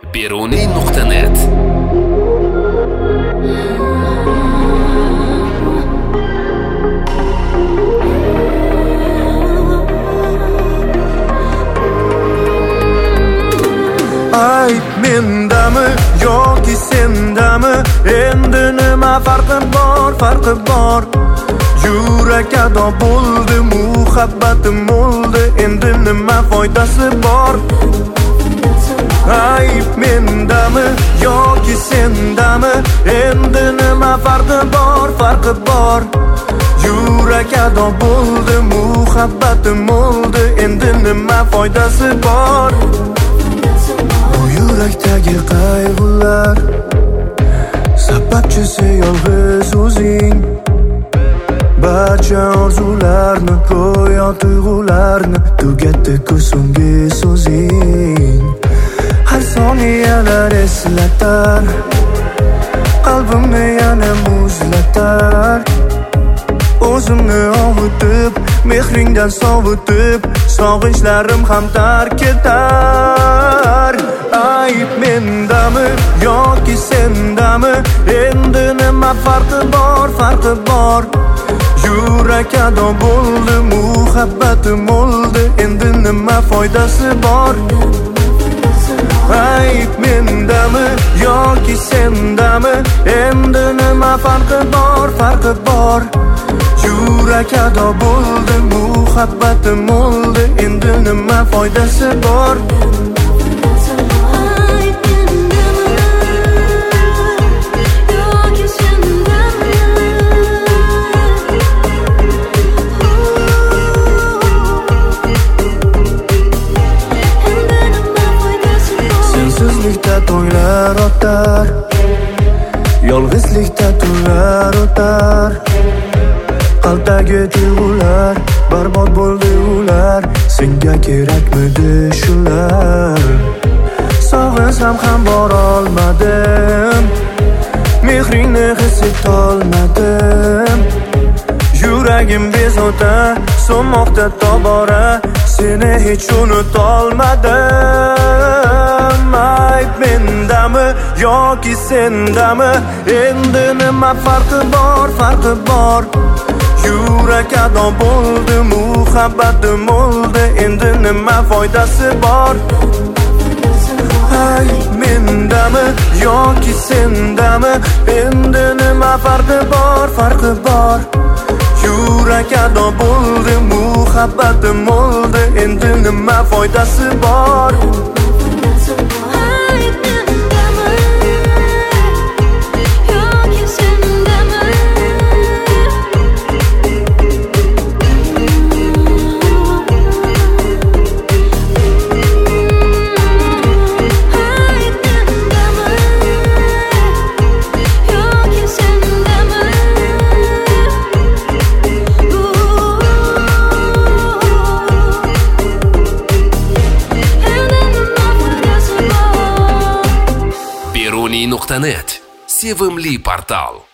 Beruniy.net. Ay mendami yoki sendami, endi nima farqi bor? Yurak ado bo'ldi, muhabbatim o'ldi, endi nima foydasi bor? Ay mendami yoki sendami, endi nima farqi bor? Yurak ado bo'ldi, muhabbatim o'ldi, endi nima foydasi bor? Yurakdagi qayg'ular sababchisi yolg'iz o'zing. Barcha orzularni, go'yo tuyg'ularni tugatdi-ku so'nggi so'zing. Har soniyalar eslatar, qalbimni yana muzlatar. O'zimni ovutib, mehringdan sovutib, sog'inchlarim ham tark etar. Ayb mendami yoki sendami, endi nima farqi bor? Yurak ado bo'ldi, muhabbatim o'ldi, endi nima foydasi bor? Ayb mendami yoki sendami, endi nima farqi bor? Yurak ado bo'ldi, muhabbatim o'ldi, endi nima foydasi bor? Sensizlikda to'ylar o'tar, yolg'izlikda tunlar o'tar. Qalbdagi tuyg'ular barbod bo'ldi ular, senga kerakmidi shular? Sog'insam ham borolmadim, mehringni his etolmadim. Yuragim bezovta so'nmoqda tobora, seni hech unutolmadim. Ayb mendami yoki sendami, endi nima farqi bor? Yurak ado bo'ldi, muhabbatim o'ldi, endi nima foydasi bor? Ay mendami yoki sendami, endi nima farqi bor? Yurak ado bo'ldi, muhabbatim o'ldi, endi nima foydasi bor? Beruniy.net. Sevimli portal.